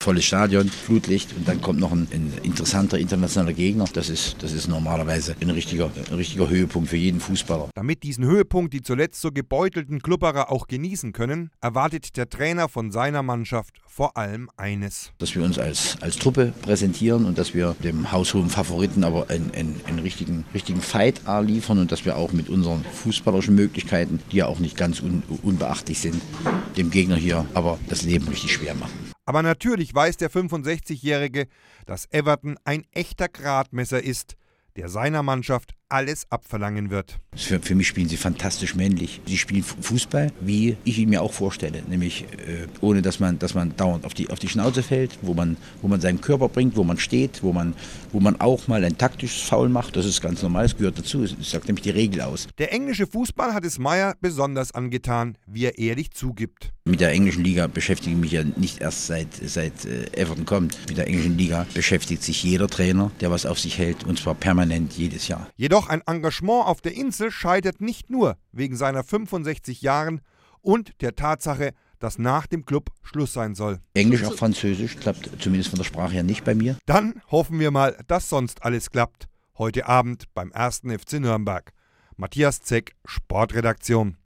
volles Stadion, Flutlicht und dann kommt noch ein interessanter internationaler Gegner. Das ist normalerweise ein richtiger Höhepunkt für jeden Fußballer. Damit diesen Höhepunkt die zuletzt so gebeutelten Klubberer auch genießen können, erwartet der Trainer von seiner Mannschaft vor allem eines. Dass wir uns als Truppe präsentieren und dass wir dem haushohen Favoriten aber einen richtigen Fight liefern und dass wir auch mit unseren fußballerischen Möglichkeiten, die ja auch nicht ganz unbeachtlich sind, dem Gegner hier aber das Leben richtig schwer machen. Aber natürlich weiß der 65-Jährige, dass Everton ein echter Gradmesser ist, der seiner Mannschaft alles abverlangen wird. Für mich spielen sie fantastisch männlich. Sie spielen Fußball, wie ich ihn mir auch vorstelle. Nämlich ohne, dass man dauernd auf die Schnauze fällt, wo man seinen Körper bringt, wo man steht, wo man auch mal ein taktisches Foul macht. Das ist ganz normal, das gehört dazu. Das sagt nämlich die Regel aus. Der englische Fußball hat es Meyer besonders angetan, wie er ehrlich zugibt. Mit der englischen Liga beschäftige ich mich ja nicht erst seit Everton kommt. Mit der englischen Liga beschäftigt sich jeder Trainer, der was auf sich hält, und zwar permanent jedes Jahr. Jedoch ein Engagement auf der Insel scheitert nicht nur wegen seiner 65 Jahren und der Tatsache, dass nach dem Club Schluss sein soll. Englisch, auch Französisch klappt zumindest von der Sprache her nicht bei mir. Dann hoffen wir mal, dass sonst alles klappt. Heute Abend beim 1. FC Nürnberg. Matthias Zeck, Sportredaktion.